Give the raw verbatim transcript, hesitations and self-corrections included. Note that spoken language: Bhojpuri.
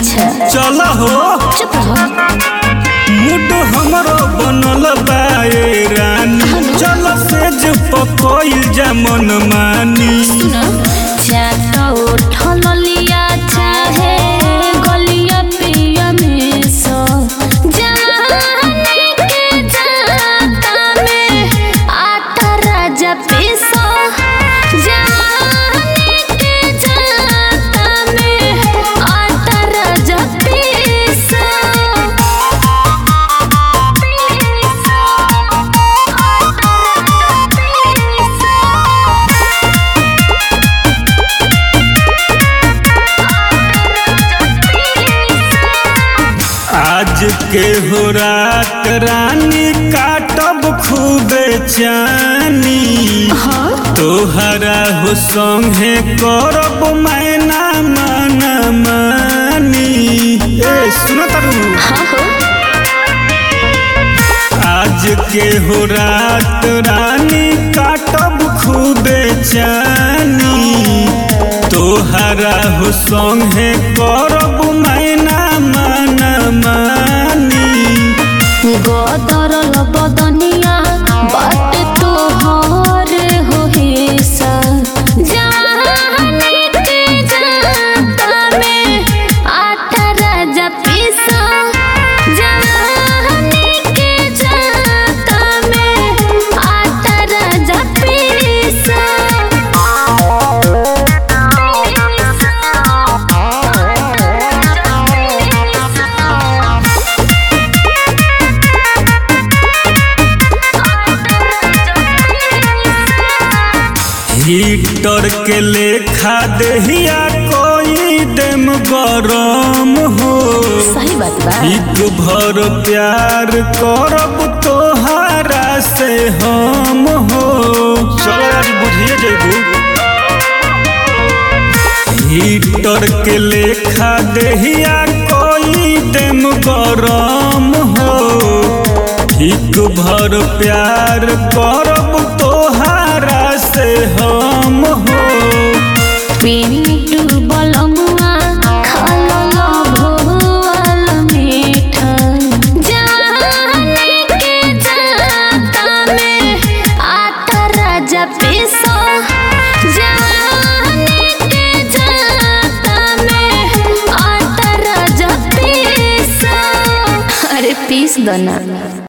अच्छा चल हो चुप रहो। मुड हमरो बनल बाए रानी, चल सेज पकोइल जा मन मानी। सुनो चाटा उठल लिया चाहे गलिया पिया में सो जाने के जाता में आटा राजा पीसो जाने के जाता में आटा राजा पीसो आज के हो रात रानी काटब खूबे चानी, तोहरा हो संगे करब मैना मन मानी। ए सुनो तारू, आज के हो रात रानी काटब खूबे चानी, तोहरा हो संगे करब मैना मन मानी। गोदरल बदनिया बाट तोहर हो हिस्सा जाने के जाता में आटा राजा पीसा जाने के जाता में आटा राजा पीसा। हीटर के लेखा देहिया कोई देम गरम हो, सही बात बा। एक भर प्यार करब तोहारा से हम हो। चलो आज बुझिए जेबू, हीटर के लेखा देहिया कोई देम गरम हो, एक भर प्यार करब तोहारा से हम हो। पिंटू बलमुआ खाला भोल मीठा जाने के जाता में आटा राजा पीसो जाने के जाता में आटा राजा पीसो। अरे पीस दो ना।